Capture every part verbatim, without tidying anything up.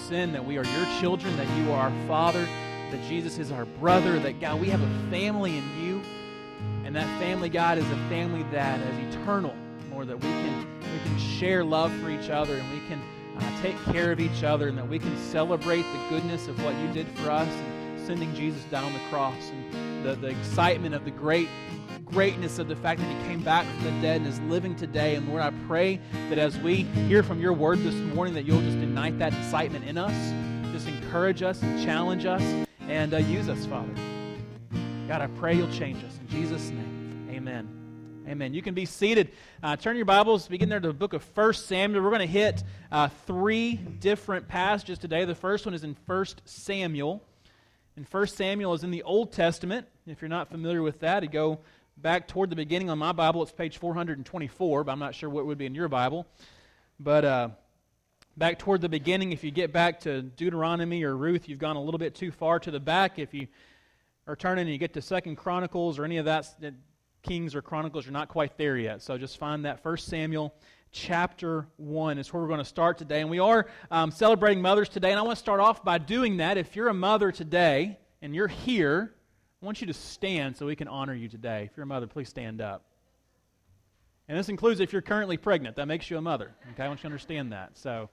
sin, that we are your children, that you are our Father, that Jesus is our brother, that, God, we have a family in you. And that family, God, is a family that is eternal, Lord, that we can, we can share love for each other, and we can uh, take care of each other, and that we can celebrate the goodness of what you did for us, and sending Jesus down the cross, and the, the excitement of the great greatness of the fact that he came back from the dead and is living today. And Lord, I pray that as we hear from your word this morning, that you'll just ignite that excitement in us, just encourage us and challenge us, and uh, use us, Father. God, I pray you'll change us. In Jesus' name, amen. Amen. You can be seated. Uh, turn your Bibles, begin there to the book of First Samuel. We're going to hit uh, three different passages today. The first one is in First Samuel. And First Samuel is in the Old Testament. If you're not familiar with that, you go back toward the beginning on my Bible. It's page four hundred twenty-four, but I'm not sure what would be in your Bible. But uh, back toward the beginning, if you get back to Deuteronomy or Ruth, you've gone a little bit too far to the back. If you are turning and you get to Second Chronicles or any of that, Kings or Chronicles, you're not quite there yet. So just find that First Samuel chapter one is where we're going to start today. And we are um, celebrating mothers today, and I want to start off by doing that. If you're a mother today and you're here, I want you to stand so we can honor you today. If you're a mother, please stand up. And this includes if you're currently pregnant. That makes you a mother. Okay, I want you to understand that. So,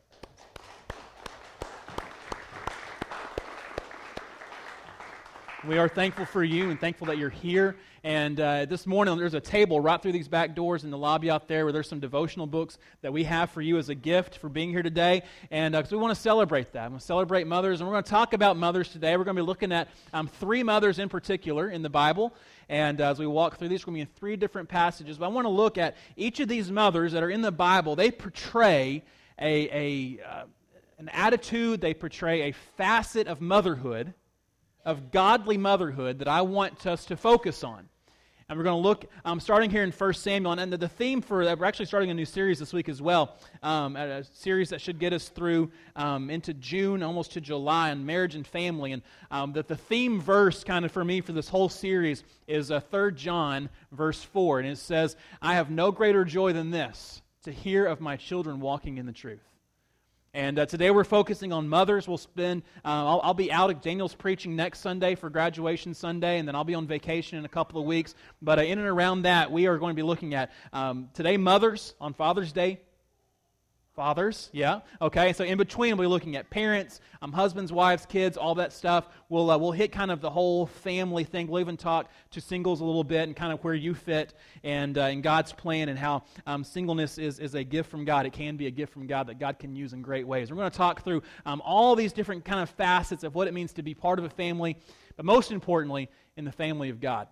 we are thankful for you and thankful that you're here. And uh, this morning, there's a table right through these back doors in the lobby out there where there's some devotional books that we have for you as a gift for being here today. And uh, so we want to celebrate that. We want to celebrate mothers. And we're going to talk about mothers today. We're going to be looking at um, three mothers in particular in the Bible. And uh, as we walk through these, we're going to be in three different passages. But I want to look at each of these mothers that are in the Bible. They portray a, a uh, an attitude. They portray a facet of motherhood, of godly motherhood, that I want us to focus on. And we're going to look, um, starting here in First Samuel, and the, the theme for, we're actually starting a new series this week as well, um, a series that should get us through um, into June, almost to July, on marriage and family. And um, that the theme verse kind of for me for this whole series is uh, Third John, verse four, and it says, I have no greater joy than this, to hear of my children walking in the truth. And uh, today we're focusing on mothers. We'll spend, uh, I'll, I'll be out. Daniel's preaching next Sunday for graduation Sunday, and then I'll be on vacation in a couple of weeks. But uh, in and around that, we are going to be looking at um, today mothers on Father's Day. Fathers, yeah, okay. So in between, we'll be looking at parents, um, husbands, wives, kids, all that stuff. We'll uh, we'll hit kind of the whole family thing. We'll even talk to singles a little bit and kind of where you fit and uh, in God's plan and how um, singleness is is a gift from God. It can be a gift from God that God can use in great ways. We're going to talk through um, all these different kind of facets of what it means to be part of a family, but most importantly, in the family of God.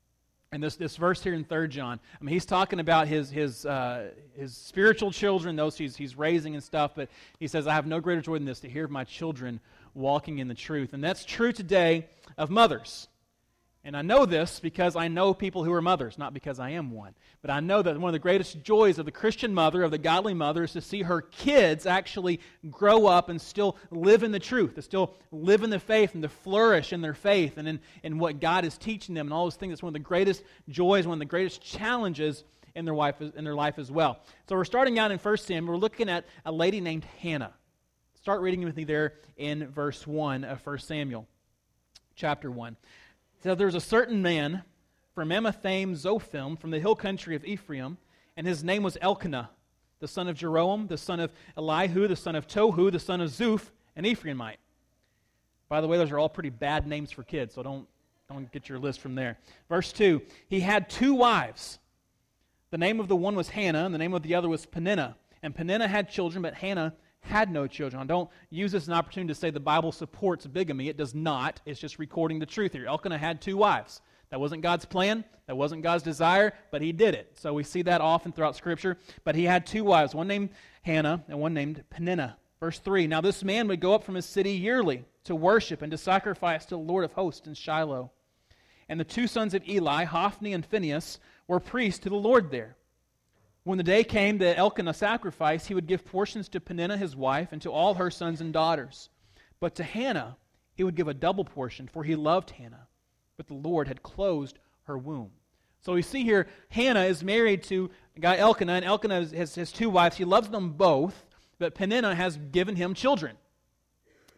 And this, this verse here in Third John, I mean, he's talking about his his uh, his spiritual children, those he's he's raising and stuff. But he says, "I have no greater joy than this, to hear of my children walking in the truth." And that's true today of mothers. And I know this because I know people who are mothers, not because I am one. But I know that one of the greatest joys of the Christian mother, of the godly mother, is to see her kids actually grow up and still live in the truth, to still live in the faith and to flourish in their faith and in, in what God is teaching them and all those things. It's one of the greatest joys, one of the greatest challenges in their life, in their life as well. So we're starting out in First Samuel. We're looking at a lady named Hannah. Start reading with me there in verse one of First Samuel, chapter one. So there's a certain man from Emathaim Zophim, from the hill country of Ephraim, and his name was Elkanah, the son of Jeroam, the son of Elihu, the son of Tohu, the son of Zuph, an Ephraimite. By the way, those are all pretty bad names for kids, so don't, don't get your list from there. Verse two, he had two wives. The name of the one was Hannah, and the name of the other was Peninnah. And Peninnah had children, but Hannah had no children. I don't use this as an opportunity to say the Bible supports bigamy. It does not. It's just recording the truth here. Elkanah had two wives. That wasn't God's plan. That wasn't God's desire, but he did it. So we see that often throughout Scripture. But he had two wives, one named Hannah and one named Peninnah. Verse three, now this man would go up from his city yearly to worship and to sacrifice to the Lord of hosts in Shiloh. And the two sons of Eli, Hophni and Phinehas, were priests to the Lord there. When the day came that Elkanah sacrificed, he would give portions to Peninnah his wife and to all her sons and daughters. But to Hannah he would give a double portion, for he loved Hannah, but the Lord had closed her womb. So we see here, Hannah is married to a guy Elkanah, and Elkanah has, has two wives. He loves them both, but Peninnah has given him children.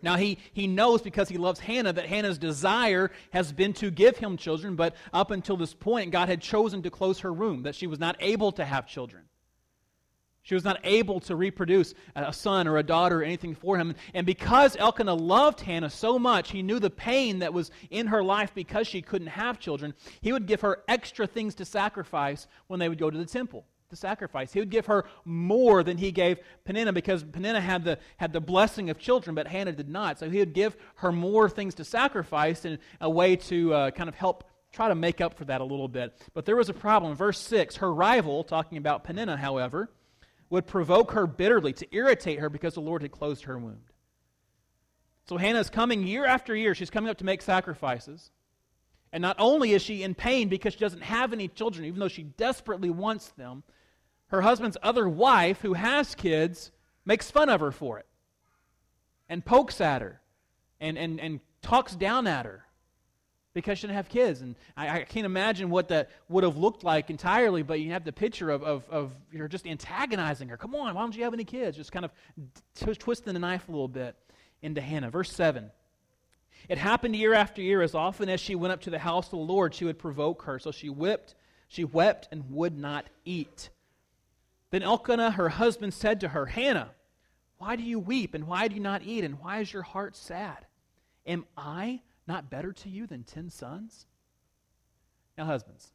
Now, he, he knows because he loves Hannah that Hannah's desire has been to give him children, but up until this point, God had chosen to close her womb, that she was not able to have children. She was not able to reproduce a son or a daughter or anything for him. And because Elkanah loved Hannah so much, he knew the pain that was in her life because she couldn't have children. He would give her extra things to sacrifice when they would go to the temple to sacrifice. He would give her more than he gave Peninnah, because Peninnah had the had the blessing of children, but Hannah did not. So he would give her more things to sacrifice in a way to uh, kind of help try to make up for that a little bit. But there was a problem. Verse six, her rival, talking about Peninnah, however, would provoke her bitterly to irritate her because the Lord had closed her womb. So Hannah is coming year after year. She's coming up to make sacrifices. And not only is she in pain because she doesn't have any children, even though she desperately wants them, her husband's other wife, who has kids, makes fun of her for it and pokes at her and, and, and talks down at her because she didn't have kids. And I, I can't imagine what that would have looked like entirely, but you have the picture of, of, of you're just antagonizing her. Come on, why don't you have any kids? Just kind of t- twisting the knife a little bit into Hannah. Verse seven. It happened year after year. As often as she went up to the house of the Lord, she would provoke her. So she whipped, she wept and would not eat. Then Elkanah, her husband, said to her, Hannah, why do you weep, and why do you not eat, and why is your heart sad? Am I not better to you than ten sons? Now, husbands,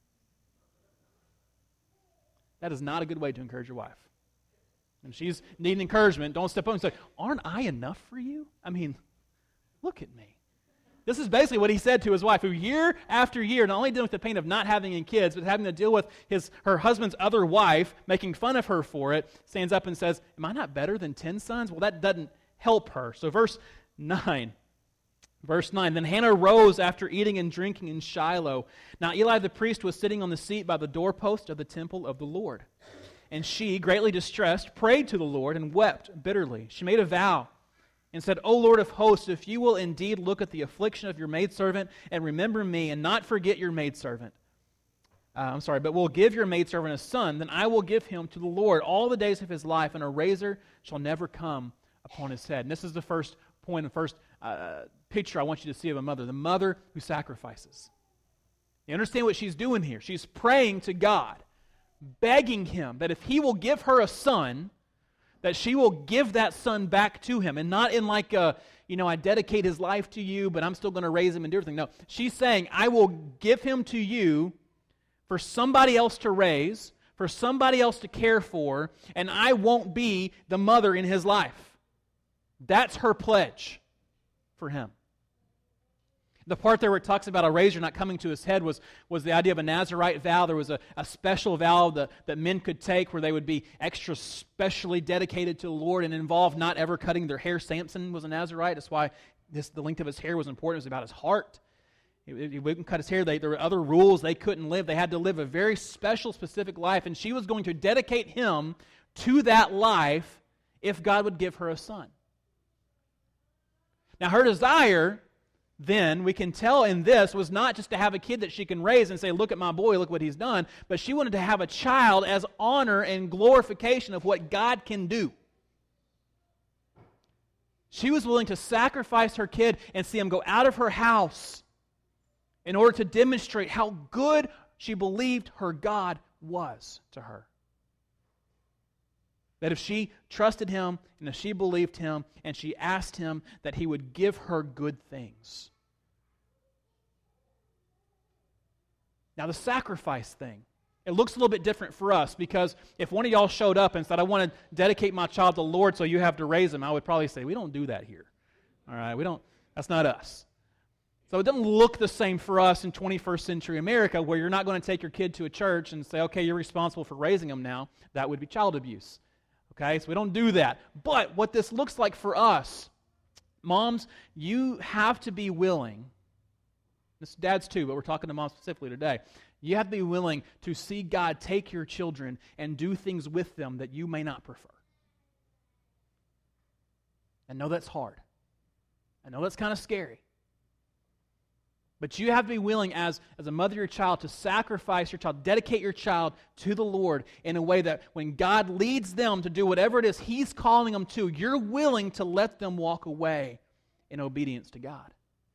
that is not a good way to encourage your wife. And she's needing encouragement. Don't step up and say, aren't I enough for you? I mean, look at me. This is basically what he said to his wife, who year after year, not only dealing with the pain of not having any kids, but having to deal with his her husband's other wife, making fun of her for it, stands up and says, am I not better than ten sons? Well, that doesn't help her. So verse nine. Verse nine, then Hannah rose after eating and drinking in Shiloh. Now Eli the priest was sitting on the seat by the doorpost of the temple of the Lord. And she, greatly distressed, prayed to the Lord and wept bitterly. She made a vow and said, O Lord of hosts, if you will indeed look at the affliction of your maidservant and remember me and not forget your maidservant, uh, I'm sorry, but will give your maidservant a son, then I will give him to the Lord all the days of his life, and a razor shall never come upon his head. And this is the first point, the first uh, picture I want you to see of a mother, the mother who sacrifices. You understand what she's doing here? She's praying to God, begging him that if he will give her a son, that she will give that son back to him, and not in like a, you know, I dedicate his life to you, but I'm still going to raise him and do everything. No, she's saying, I will give him to you for somebody else to raise, for somebody else to care for, and I won't be the mother in his life. That's her pledge for him. The part there where it talks about a razor not coming to his head was, was the idea of a Nazirite vow. There was a, a special vow that, that men could take where they would be extra specially dedicated to the Lord and involve not ever cutting their hair. Samson was a Nazirite. That's why this, the length of his hair was important. It was about his heart. He, he wouldn't cut his hair. They, there were other rules they couldn't live. They had to live a very special, specific life, and she was going to dedicate him to that life if God would give her a son. Now, her desire, then, we can tell in this, was not just to have a kid that she can raise and say, look at my boy, look what he's done, but she wanted to have a child as honor and glorification of what God can do. She was willing to sacrifice her kid and see him go out of her house in order to demonstrate how good she believed her God was to her. That if she trusted him and if she believed him and she asked him that he would give her good things. Now the sacrifice thing, it looks a little bit different for us, because if one of y'all showed up and said, I want to dedicate my child to the Lord so you have to raise him, I would probably say, we don't do that here. All right, we don't, that's not us. So it doesn't look the same for us in twenty-first century America, where you're not going to take your kid to a church and say, okay, you're responsible for raising them now. That would be child abuse. Okay, so we don't do that. But what this looks like for us, moms, you have to be willing, this is dads too, but we're talking to moms specifically today, you have to be willing to see God take your children and do things with them that you may not prefer. I know that's hard. I know that's kind of scary. But you have to be willing as, as a mother of your child to sacrifice your child, dedicate your child to the Lord in a way that when God leads them to do whatever it is He's calling them to, you're willing to let them walk away in obedience to God.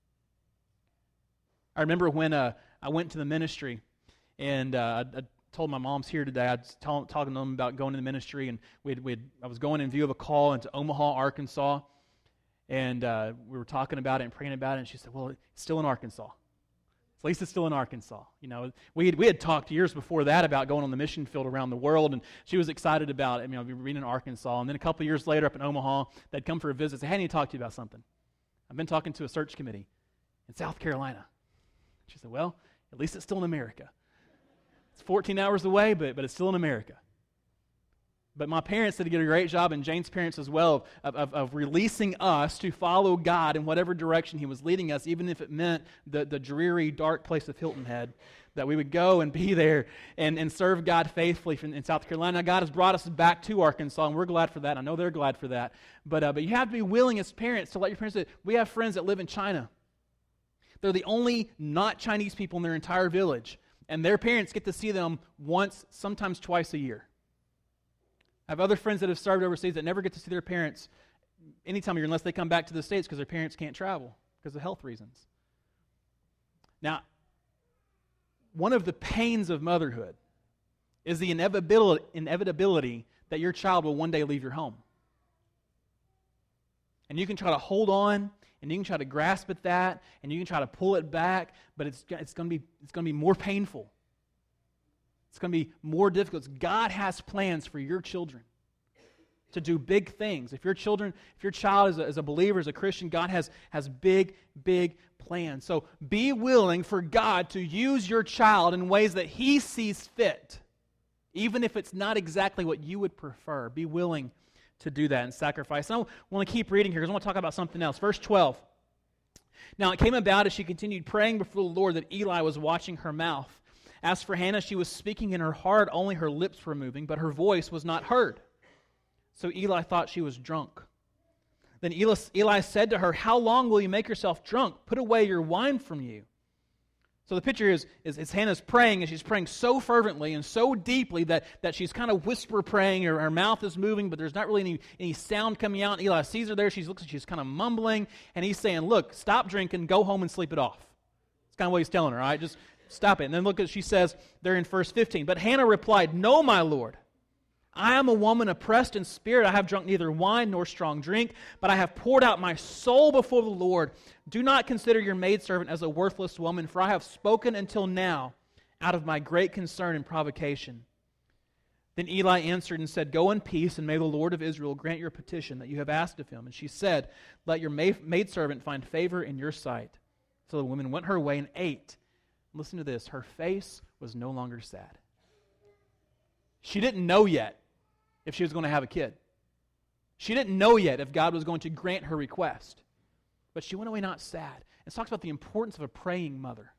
I remember when uh, I went to the ministry, and uh, I, I told my moms here today, I was tell, talking to them about going to the ministry, and we'd, we'd, I was going in view of a call into Omaha, Arkansas, and uh, we were talking about it and praying about it, and she said, well, it's still in Arkansas. At least it's still in Arkansas. You know, we had, we had talked years before that about going on the mission field around the world, and she was excited about it. You know, we were in Arkansas, and then a couple of years later up in Omaha, they'd come for a visit and say, hey, I need to talk to you about something. I've been talking to a search committee in South Carolina. She said, well, at least it's still in America. It's fourteen hours away, but, but it's still in America. But my parents did a great job, and Jane's parents as well, of, of, of releasing us to follow God in whatever direction He was leading us, even if it meant the, the dreary, dark place of Hilton Head, that we would go and be there and, and serve God faithfully in, in South Carolina. God has brought us back to Arkansas, and we're glad for that. I know they're glad for that. But, uh, but you have to be willing as parents to let your parents say, we have friends that live in China. They're the only not Chinese people in their entire village, and their parents get to see them once, sometimes twice a year. I have other friends that have served overseas that never get to see their parents any time of year unless they come back to the States because their parents can't travel because of health reasons. Now, one of the pains of motherhood is the inevitability, inevitability that your child will one day leave your home. And you can try to hold on, and you can try to grasp at that, and you can try to pull it back, but it's, it's going to be it's going to be more painful. It's going to be more difficult. God has plans for your children to do big things. If your children, if your child is a, is a believer, is a Christian, God has, has big, big plans. So be willing for God to use your child in ways that He sees fit, even if it's not exactly what you would prefer. Be willing to do that and sacrifice. And I want to keep reading here because I want to talk about something else. Verse twelve. Now it came about as she continued praying before the Lord that Eli was watching her mouth. As for Hannah, she was speaking in her heart, only her lips were moving, but her voice was not heard. So Eli thought she was drunk. Then Eli, Eli said to her, how long will you make yourself drunk? Put away your wine from you. So the picture is, is, is Hannah's praying, and she's praying so fervently and so deeply that, that she's kind of whisper praying, her, her mouth is moving, but there's not really any, any sound coming out. And Eli sees her there, she looks, she's kind of mumbling, and he's saying, look, stop drinking, go home and sleep it off. It's kind of what he's telling her, all right? Just stop it. And then look at she says there in verse fifteen. But Hannah replied, no, my Lord. I am a woman oppressed in spirit. I have drunk neither wine nor strong drink, but I have poured out my soul before the Lord. Do not consider your maidservant as a worthless woman, for I have spoken until now out of my great concern and provocation. Then Eli answered and said, go in peace, and may the Lord of Israel grant your petition that you have asked of Him. And she said, let your maidservant find favor in your sight. So the woman went her way and ate. Listen to this. Her face was no longer sad. She didn't know yet if she was going to have a kid. She didn't know yet if God was going to grant her request. But she went away not sad. It talks about the importance of a praying mother.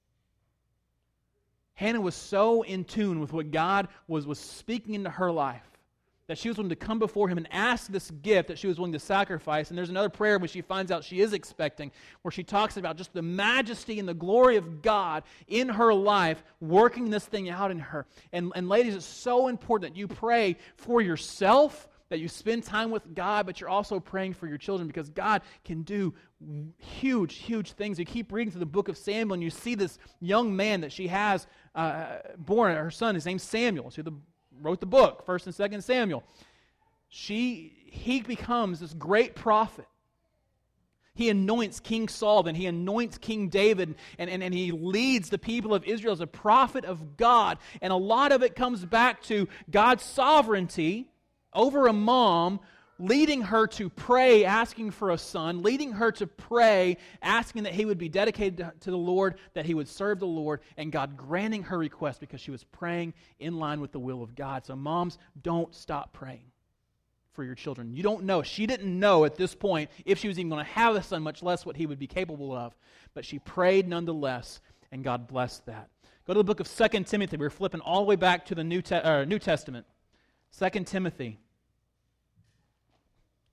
Hannah was so in tune with what God was, was speaking into her life that she was willing to come before Him and ask this gift that she was willing to sacrifice. And there's another prayer when she finds out she is expecting, where she talks about just the majesty and the glory of God in her life, working this thing out in her. And, and ladies, it's so important that you pray for yourself, that you spend time with God, but you're also praying for your children, because God can do huge, huge things. You keep reading through the book of Samuel, and you see this young man that she has uh, born, her son, his name's Samuel. So the wrote the book, First and Second Samuel. She, he becomes this great prophet. He anoints King Saul, then he anoints King David, and, and, and he leads the people of Israel as a prophet of God. And a lot of it comes back to God's sovereignty over a mom, leading her to pray, asking for a son, leading her to pray, asking that he would be dedicated to, to the Lord, that he would serve the Lord, and God granting her request because she was praying in line with the will of God. So moms, don't stop praying for your children. You don't know. She didn't know at this point if she was even going to have a son, much less what he would be capable of. But she prayed nonetheless, and God blessed that. Go to the book of Second Timothy. We're flipping all the way back to the New, Te- uh, New Testament. Second Timothy.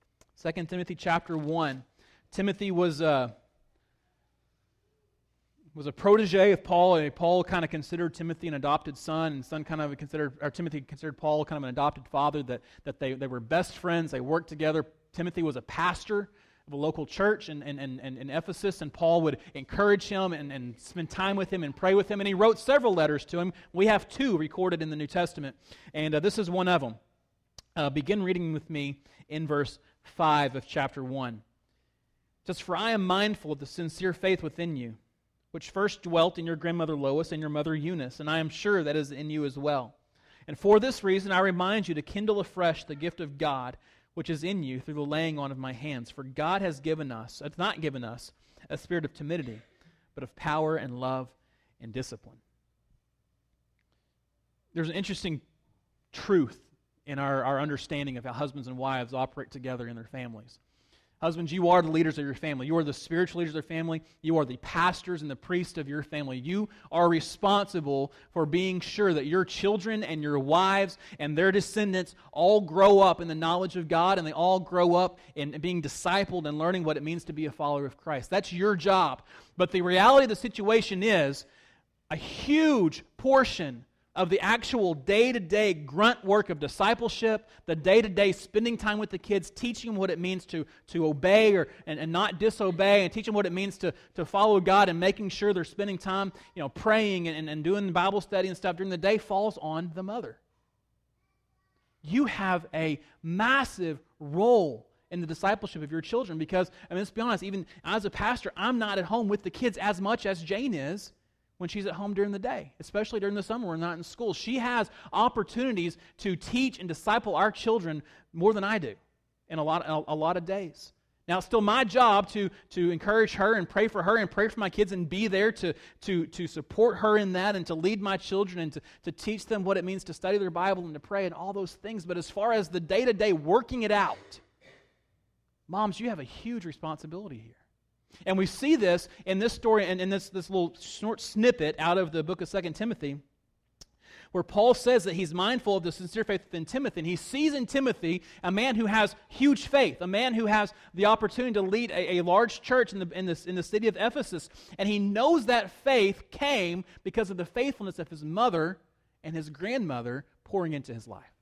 Second Timothy chapter one. Timothy was uh, was a protege of Paul, and Paul kind of considered Timothy an adopted son, and son kind of considered, or Timothy considered Paul kind of an adopted father, that, that they, they were best friends, they worked together. Timothy was a pastor of a local church in, in, in, in Ephesus, and Paul would encourage him and, and spend time with him and pray with him, and he wrote several letters to him. We have two recorded in the New Testament, and uh, this is one of them. Uh, begin reading with me in verse five of chapter one. It says, "For I am mindful of the sincere faith within you, which first dwelt in your grandmother Lois and your mother Eunice, and I am sure that is in you as well. And for this reason I remind you to kindle afresh the gift of God, which is in you through the laying on of my hands. For God has given us, has not given us, a spirit of timidity, but of power and love and discipline." There's an interesting truth in our, our understanding of how husbands and wives operate together in their families. Husbands, you are the leaders of your family. You are the spiritual leaders of your family. You are the pastors and the priests of your family. You are responsible for being sure that your children and your wives and their descendants all grow up in the knowledge of God, and they all grow up in being discipled and learning what it means to be a follower of Christ. That's your job. But the reality of the situation is a huge portion of the actual day-to-day grunt work of discipleship, the day-to-day spending time with the kids, teaching them what it means to, to obey or and, and not disobey, and teaching them what it means to, to follow God, and making sure they're spending time, you know, praying and, and doing Bible study and stuff during the day, falls on the mother. You have a massive role in the discipleship of your children, because, I mean, let's be honest, even as a pastor, I'm not at home with the kids as much as Jane is when she's at home during the day, especially during the summer when we're not in school. She has opportunities to teach and disciple our children more than I do in a lot, a, a lot of days. Now, it's still my job to, to encourage her and pray for her and pray for my kids and be there to, to, to support her in that, and to lead my children and to, to teach them what it means to study their Bible and to pray and all those things. But as far as the day-to-day working it out, moms, you have a huge responsibility here. And we see this in this story, and in this, this little short snippet out of the book of Second Timothy, where Paul says that he's mindful of the sincere faith within Timothy, and he sees in Timothy a man who has huge faith, a man who has the opportunity to lead a, a large church in the, in, this, in the city of Ephesus, and he knows that faith came because of the faithfulness of his mother and his grandmother pouring into his life.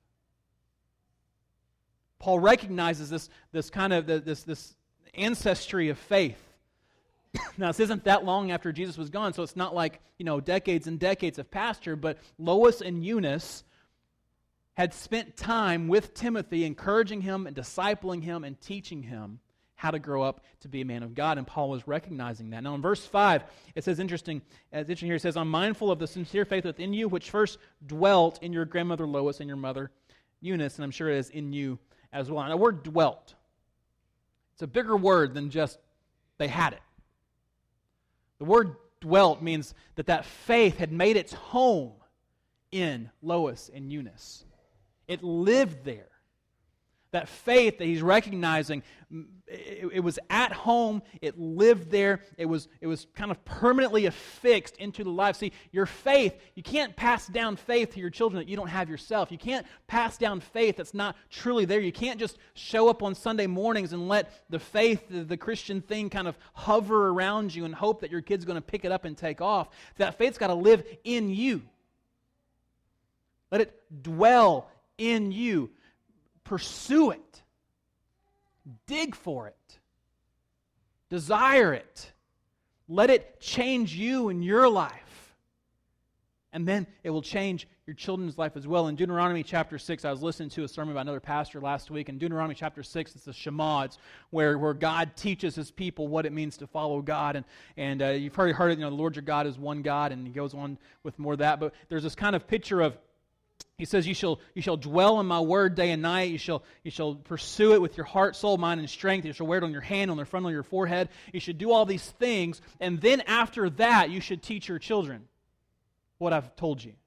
Paul recognizes this, this kind of this, this ancestry of faith. Now, this isn't that long after Jesus was gone, so it's not like, you know, decades and decades have passed here, but Lois and Eunice had spent time with Timothy, encouraging him and discipling him and teaching him how to grow up to be a man of God, and Paul was recognizing that. Now, in verse five, it says, interesting, as interesting here, it says, "I'm mindful of the sincere faith within you, which first dwelt in your grandmother Lois and your mother Eunice," and I'm sure it is in you as well. Now, the word dwelt, it's a bigger word than just they had it. The word dwelt means that that faith had made its home in Lois and Eunice. It lived there. That faith that he's recognizing, it, it was at home, it lived there, it was, it was kind of permanently affixed into the life. See, your faith, you can't pass down faith to your children that you don't have yourself. You can't pass down faith that's not truly there. You can't just show up on Sunday mornings and let the faith, the, the Christian thing kind of hover around you and hope that your kid's going to pick it up and take off. That faith's got to live in you. Let it dwell in you. Pursue it. Dig for it. Desire it. Let it change you in your life. And then it will change your children's life as well. In Deuteronomy chapter six, I was listening to a sermon by another pastor last week. In Deuteronomy chapter six, it's the Shema. It's where, where God teaches His people what it means to follow God. And, and uh, you've already heard it, you know, the Lord your God is one God, and He goes on with more of that. But there's this kind of picture of, He says, you shall you shall dwell in my word day and night. You shall you shall pursue it with your heart, soul, mind, and strength. You shall wear it on your hand, on the front of your forehead. You should do all these things. And then after that, you should teach your children what I've told you.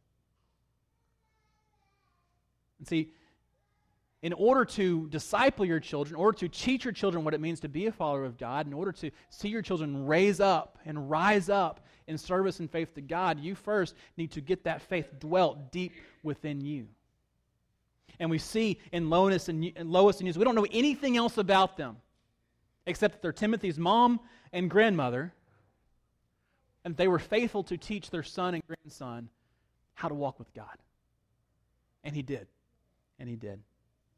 And see, in order to disciple your children, in order to teach your children what it means to be a follower of God, in order to see your children raise up and rise up in service and faith to God, you first need to get that faith dwelt deep within you. And we see in Lois and Lois and Eunice, we don't know anything else about them except that they're Timothy's mom and grandmother. and they were faithful to teach their son and grandson how to walk with God. And he did. And he did.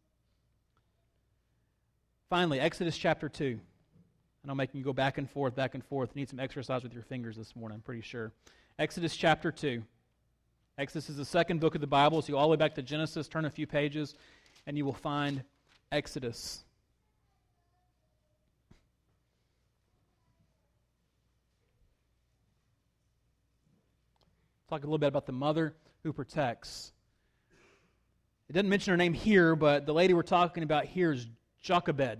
Finally, Exodus chapter two. And I'm making you go back and forth, back and forth. You need some exercise with your fingers this morning, I'm pretty sure. Exodus chapter two. Exodus is the second book of the Bible, so you go all the way back to Genesis, turn a few pages, and you will find Exodus. Talk a little bit about the mother who protects. It doesn't mention her name here, but the lady we're talking about here is Jochebed.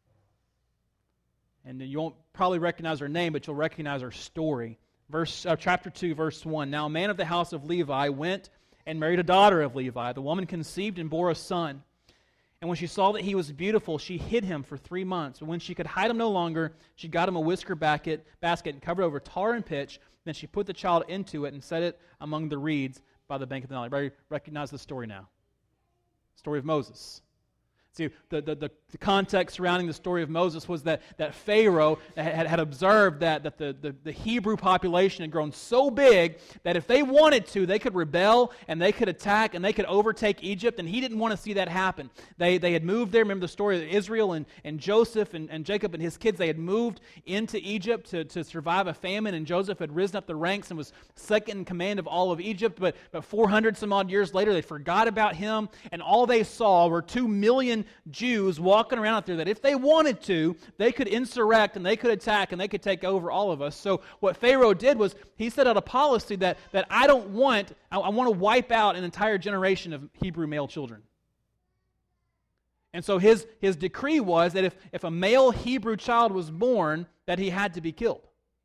And you won't probably recognize her name, but you'll recognize her story. Verse, uh, chapter two, verse one. Now a man of the house of Levi went and married a daughter of Levi. The woman conceived and bore a son. And when she saw that he was beautiful, she hid him for three months. And when she could hide him no longer, she got him a whisker basket, basket and covered over tar and pitch. Then she put the child into it and set it among the reeds by the bank of the Nile. Everybody recognize the story now? Story of Moses. See, the, the, the, the context surrounding the story of Moses was that, that Pharaoh had, had observed that, that the, the, the Hebrew population had grown so big that if they wanted to, they could rebel and they could attack and they could overtake Egypt, and he didn't want to see that happen. They, they had moved there. Remember the story of Israel and, and Joseph and, and Jacob and his kids. They had moved into Egypt to, to survive a famine, and Joseph had risen up the ranks and was second in command of all of Egypt. But, but four hundred some odd years later, they forgot about him, and all they saw were two million Jews walking around out there that if they wanted to, they could insurrect and they could attack and they could take over all of us. So what Pharaoh did was he set out a policy that, that I don't want, I, I want to wipe out an entire generation of Hebrew male children. And so his, his decree was that if, if a male Hebrew child was born, that he had to be killed.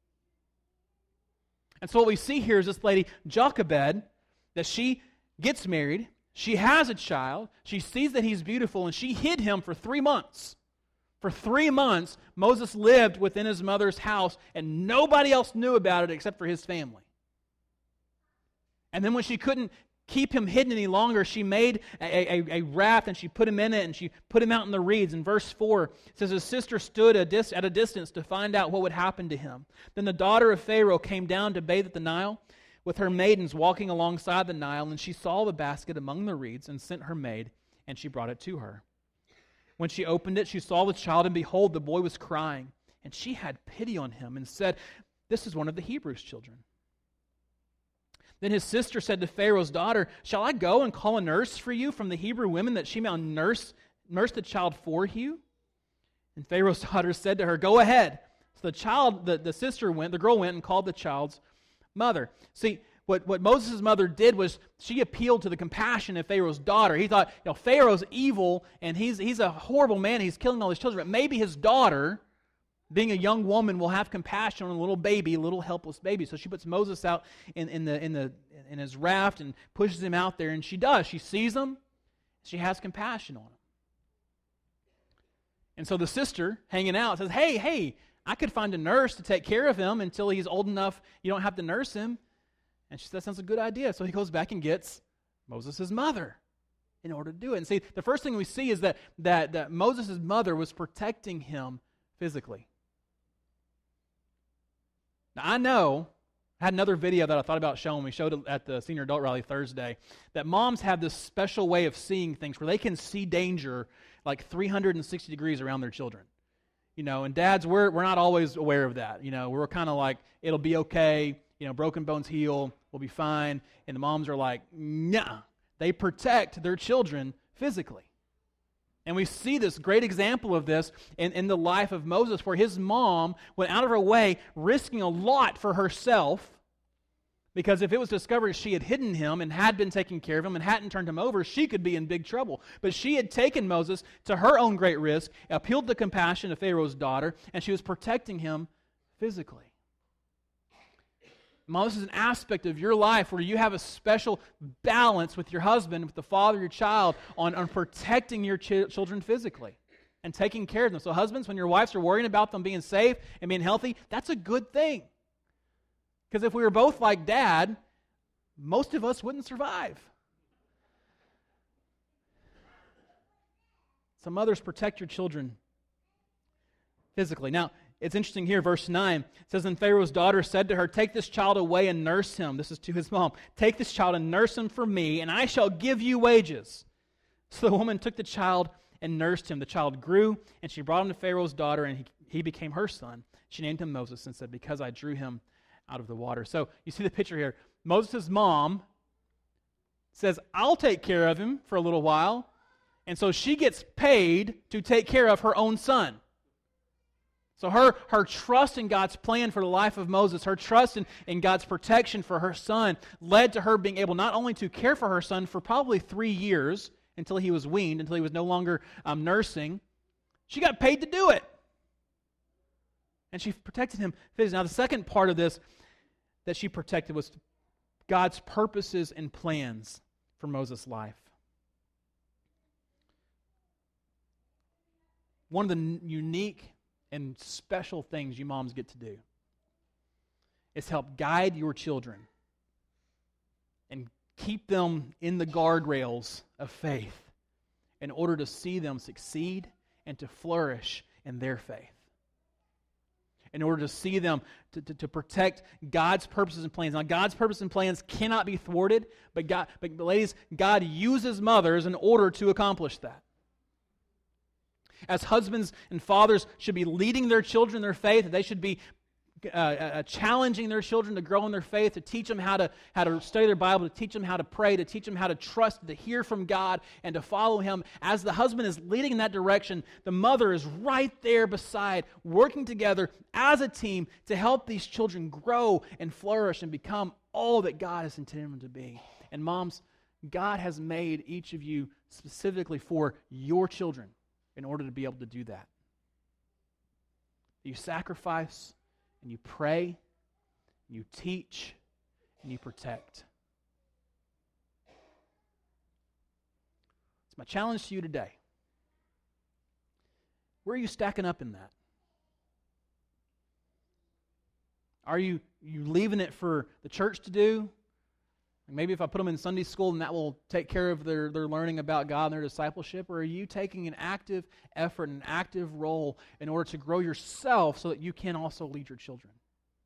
And so what we see here is this lady, Jochebed, that she gets married. She has a child. She sees that he's beautiful, and she hid him for three months. For three months, Moses lived within his mother's house, and nobody else knew about it except for his family. And then when she couldn't keep him hidden any longer, she made a, a, a raft, and she put him in it, and she put him out in the reeds. In verse four, it says, his sister stood a dis- at a distance to find out what would happen to him. Then the daughter of Pharaoh came down to bathe at the Nile, with her maidens walking alongside the Nile, and she saw the basket among the reeds and sent her maid, and she brought it to her. When she opened it, she saw the child, and behold, the boy was crying. And she had pity on him and said, this is one of the Hebrews' children. Then his sister said to Pharaoh's daughter, shall I go and call a nurse for you from the Hebrew women that she may nurse, nurse the child for you? And Pharaoh's daughter said to her, go ahead. So the child, the, the sister went, the girl went and called the child's mother. See, what, what Moses' mother did was she appealed to the compassion of Pharaoh's daughter. He thought, you know, Pharaoh's evil, and he's he's a horrible man. He's killing all his children. But maybe his daughter, being a young woman, will have compassion on a little baby, a little helpless baby. So she puts Moses out in, in the in the in his raft and pushes him out there, and she does. She sees him. She has compassion on him. And so the sister, hanging out, says, hey, hey, I could find a nurse to take care of him until he's old enough you don't have to nurse him. And she says, that sounds a good idea. So he goes back and gets Moses' mother in order to do it. And see, the first thing we see is that, that, that Moses' mother was protecting him physically. Now, I know, I had another video that I thought about showing. We showed it at the Senior Adult Rally Thursday, that moms have this special way of seeing things where they can see danger like three hundred sixty degrees around their children. You know, and dads, we're we're not always aware of that. You know, we're kind of like, it'll be okay. You know, broken bones heal. We'll be fine. And the moms are like, nah. They protect their children physically. And we see this great example of this in, in the life of Moses, where his mom went out of her way, risking a lot for herself, because if it was discovered she had hidden him and had been taking care of him and hadn't turned him over, she could be in big trouble. But she had taken Moses to her own great risk, appealed to compassion of Pharaoh's daughter, and she was protecting him physically. Mom, this is an aspect of your life where you have a special balance with your husband, with the father of your child, on, on protecting your ch- children physically and taking care of them. So husbands, when your wives are worrying about them being safe and being healthy, that's a good thing. Because if we were both like Dad, most of us wouldn't survive. So mothers, protect your children physically. Now, it's interesting here, verse nine. It says, "And Pharaoh's daughter said to her, 'Take this child away and nurse him.'" This is to his mom. "Take this child and nurse him for me, and I shall give you wages." So the woman took the child and nursed him. The child grew, and she brought him to Pharaoh's daughter, and he, he became her son. She named him Moses and said, "Because I drew him out of the water." So you see the picture here. Moses' mom says, "I'll take care of him for a little while." And so she gets paid to take care of her own son. So her, her trust in God's plan for the life of Moses, her trust in, in God's protection for her son, led to her being able not only to care for her son for probably three years, until he was weaned, until he was no longer um, nursing, she got paid to do it. And she protected him physically. Now the second part of this that she protected was God's purposes and plans for Moses' life. One of the n- unique and special things you moms get to do is help guide your children and keep them in the guardrails of faith in order to see them succeed and to flourish in their faith. In order to see them, to, to, to protect God's purposes and plans. Now, God's purposes and plans cannot be thwarted, but, God, but ladies, God uses mothers in order to accomplish that. As husbands and fathers should be leading their children in their faith, they should be uh, uh, challenging their children to grow in their faith, to teach them how to, how to study their Bible, to teach them how to pray, to teach them how to trust, to hear from God, and to follow Him. As the husband is leading in that direction, the mother is right there beside, working together as a team to help these children grow and flourish and become all that God has intended them to be. And moms, God has made each of you specifically for your children in order to be able to do that. You sacrifice, and you pray, and you teach, and you protect. It's my challenge to you today. Where are you stacking up in that? Are you, you leaving it for the church to do? Maybe if I put them in Sunday school, then that will take care of their, their learning about God and their discipleship. Or are you taking an active effort, an active role in order to grow yourself so that you can also lead your children?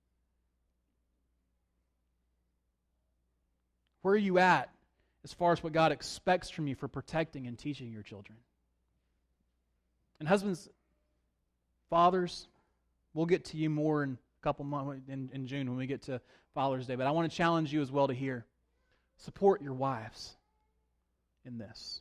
Where are you at as far as what God expects from you for protecting and teaching your children? And husbands, fathers, we'll get to you more in a couple months in, in June when we get to Father's Day. But I want to challenge you as well to hear. Support your wives in this.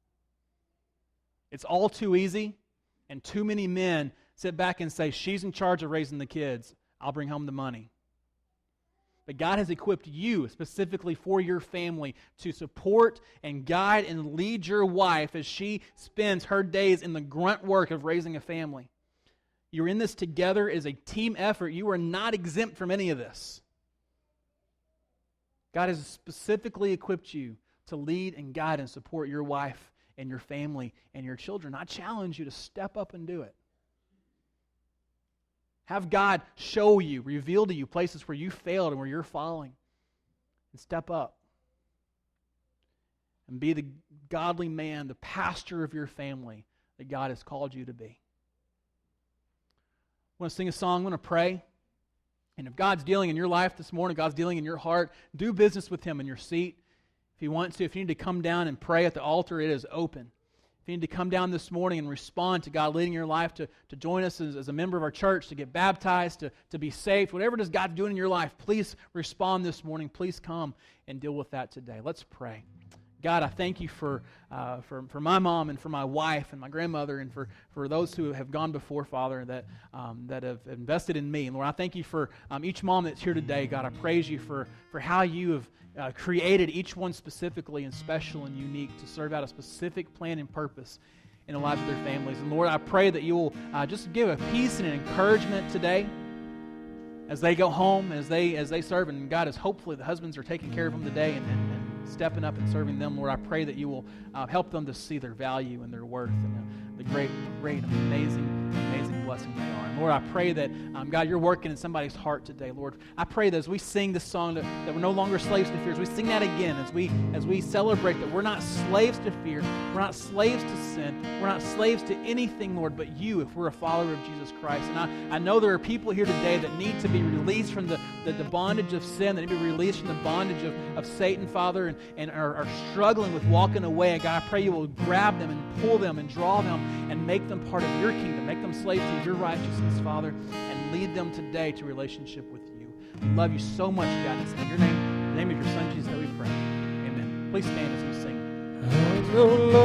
It's all too easy, and too many men sit back and say, "She's in charge of raising the kids. I'll bring home the money." But God has equipped you specifically for your family to support and guide and lead your wife as she spends her days in the grunt work of raising a family. You're in this together as a team effort. You are not exempt from any of this. God has specifically equipped you to lead and guide and support your wife and your family and your children. I challenge you to step up and do it. Have God show you, reveal to you places where you failed and where you're falling. And step up. And be the godly man, the pastor of your family that God has called you to be. I want to sing a song. I want to pray. And if God's dealing in your life this morning, God's dealing in your heart, do business with Him in your seat. If you want to, if you need to come down and pray at the altar, it is open. If you need to come down this morning and respond to God leading your life, to, to join us as, as a member of our church, to get baptized, to, to be saved, whatever it is God's doing in your life, please respond this morning. Please come and deal with that today. Let's pray. God, I thank you for, uh, for for my mom and for my wife and my grandmother and for, for those who have gone before, Father, that um, that have invested in me. And Lord, I thank you for um, each mom that's here today. God, I praise you for, for how you have uh, created each one specifically and special and unique to serve out a specific plan and purpose in the lives of their families. And Lord, I pray that you will uh, just give a peace and an encouragement today as they go home, as they as they serve. And God, as hopefully the husbands are taking care of them today and, and, and stepping up and serving them, Lord, I pray that you will uh, help them to see their value and their worth and the, the great, great, amazing, amazing blessing they are. And Lord, I pray that, um, God, you're working in somebody's heart today, Lord. I pray that as we sing this song that, that we're no longer slaves to fear, as we sing that again, as we as we celebrate that we're not slaves to fear, we're not slaves to sin, we're not slaves to anything, Lord, but you if we're a follower of Jesus Christ. And I, I know there are people here today that need to be released from the, the, the bondage of sin, that need to be released from the bondage of, of Satan, Father, and, and are, are struggling with walking away. And God, I pray you will grab them and pull them and draw them and make them part of your kingdom, make them slaves to your righteousness, Father, and lead them today to relationship with you. We love you so much, God. It's in your name, in the name of your Son, Jesus, that we pray. Amen. Please stand as we sing. I know,